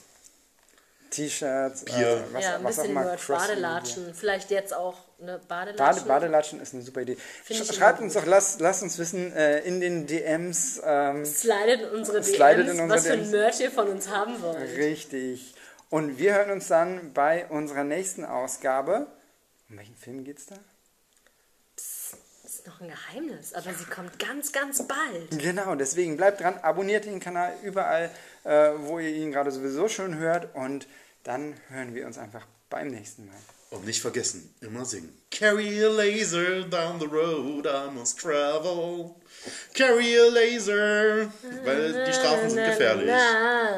T-Shirts, Bier. äh, was, ja, ein was auch bisschen immer. Merch, Cross-Media. Badelatschen, vielleicht jetzt auch eine Bade, Badelatschen. Badelatschen ist eine super Idee. Finde ich Sch immer schreibt gut. uns doch, lasst, lasst uns wissen äh, in den D Ms. Ähm, Slidet in unsere D Ms, Slidet in unsere was für D Ms. ein Merch ihr von uns haben wollt. Richtig. Und wir hören uns dann bei unserer nächsten Ausgabe. Um welchen Film geht's da? Das ist noch ein Geheimnis, aber sie kommt ganz, ganz bald. Genau, deswegen bleibt dran, abonniert den Kanal überall, äh, wo ihr ihn gerade sowieso schon hört. Und dann hören wir uns einfach beim nächsten Mal. Und nicht vergessen, immer singen. Carry a laser down the road, I must travel. Carry a laser. Weil die Strafen sind gefährlich. Na,